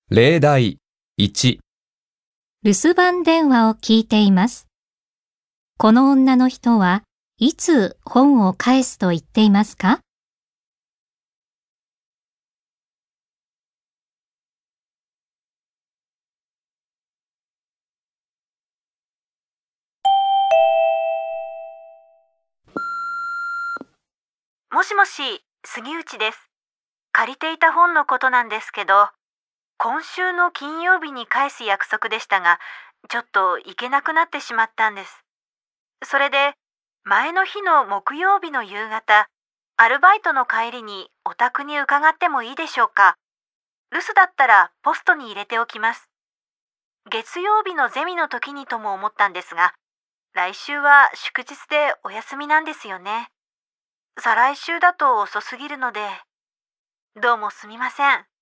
例題1、 留守番電話を聞いています。この女の人はいつ本を返すと言っていますか？ もしもし、杉内です。借りていた本のことなんですけど、今週の金曜日に返す約束でしたが、ちょっと行けなくなってしまったんです。それで、前の日の木曜日の夕方、アルバイトの帰りにお宅に伺ってもいいでしょうか。留守だったらポストに入れておきます。月曜日のゼミの時にとも思ったんですが、来週は祝日でお休みなんですよね。再来週だと遅すぎるので、どうもすみません。